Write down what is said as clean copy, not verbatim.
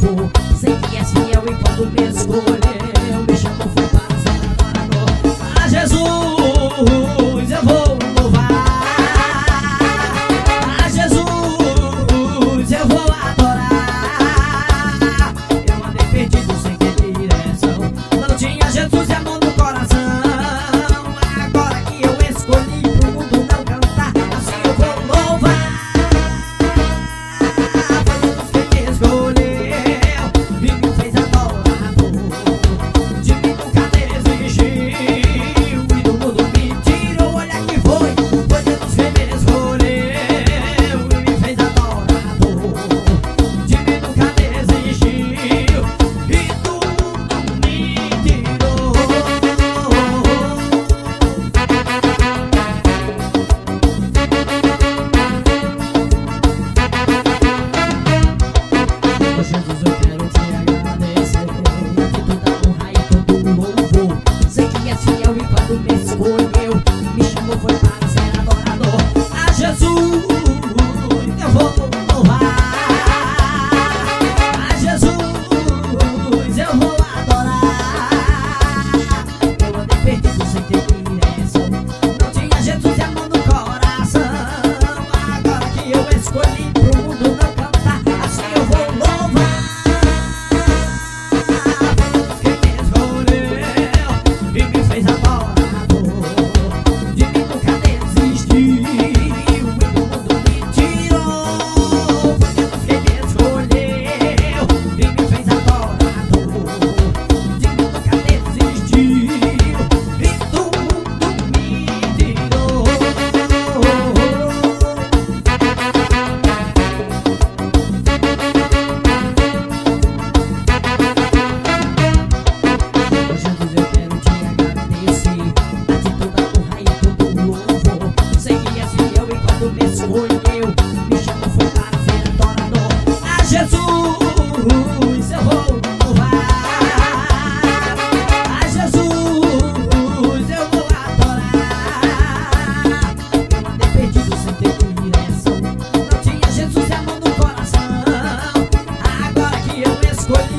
louvor. Sei que és fiel e quando me escolheu, me chamou foi para ser adorador. A Jesus eu vou louvar, a Jesus eu vou adorar. Eu andei perdido sem ter direção, não tinha Jesus e amor no coração. Agora que eu escolhi pro mundo não cantar, assim eu vou louvar. Foi Deus quem me escolheu e me fez adorador. De mim nunca desistiu e do mundo me tirou. Olha que foi Deus quem me escolheu e me fez adorador. De mim nunca desistiu e do mundo me tirou. Oh, Jesus, eu quero te agradecer de toda honra e todo louvor. Sei que és fiel e quando me escolheu, me chamou foi para ser adorador. A Jesus eu vou louvar, a Jesus eu vou adorar. Eu andei perdido sem ter direção, não tinha Jesus e amor no coração. Agora que eu escolhi pro mundo não cantar, assim eu vou louvar. Foi Deus quem me escolheu e me fez adorador. De mim nunca desistiu e do mundo me tirou. Foi Deus quem me escolheu e me fez adorador. De mim nunca desistiu e do mundo me tirou. Oh, Jesus, eu quero te agradecer de toda honra e todo louvor. Sei que és fiel e quando me escolheu, me chamou foi para ser adorador. A Jesus eu vou louvar, a Jesus eu vou adorar. Eu andei perdido sem ter direção, não tinha Jesus e amor no coração. Agora que eu escolhi